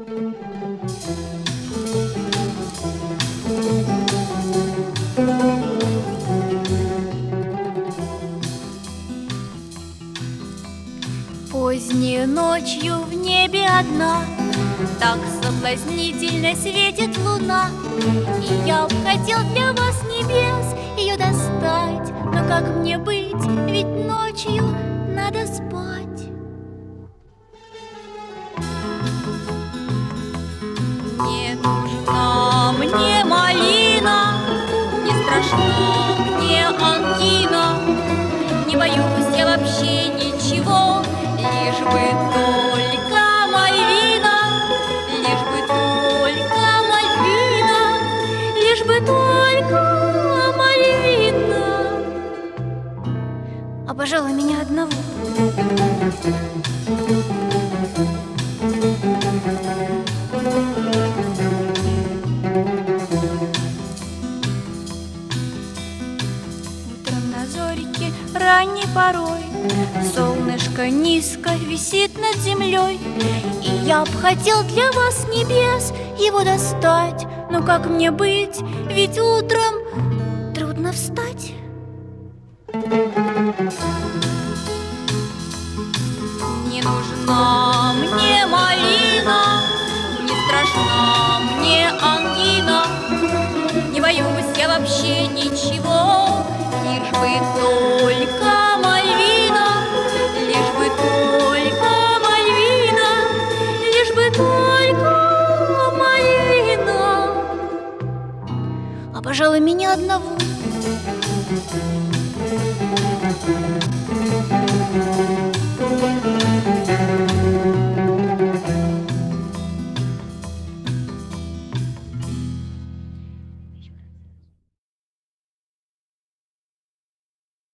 Поздней ночью в небе одна так соблазнительно светит луна, и я б хотел для вас небес ее достать, но как мне быть, ведь ночью надо спать. Не нужна мне малина, не страшна мне ангина, не боюсь я вообще ничего, лишь бы только Мальвина, лишь бы только Мальвина, лишь бы только Мальвина. А пожалуй, меня одного. Утром на зорике ранней порой солнышко низко висит над землей, и я б хотел для вас небес его достать, но как мне быть, ведь утром трудно встать. Не нужна мне малина, не страшна мне ангина, не боюсь я вообще ничего, лишь бы только Мальвина, лишь бы только Мальвина, лишь бы только Мальвина. А пожалуй, меня одного.